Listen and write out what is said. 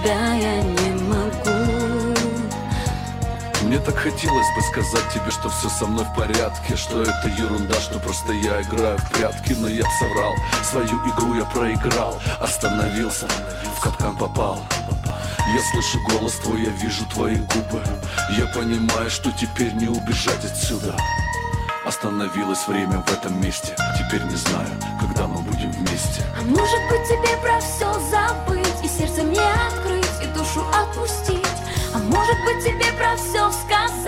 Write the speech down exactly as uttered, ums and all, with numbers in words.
тебя я не могу. Мне так хотелось бы сказать тебе, что все со мной в порядке, что это ерунда, что просто я играю в прятки. Но я б соврал, свою игру я проиграл. Остановился, в капкан попал. Я слышу голос твой, я вижу твои губы. Я понимаю, что теперь не убежать отсюда. Остановилось время в этом месте. Теперь не знаю, когда мы будем вместе. А может быть тебе про все забыть, и сердце мне открыть, и душу отпустить. А может быть тебе про все сказать.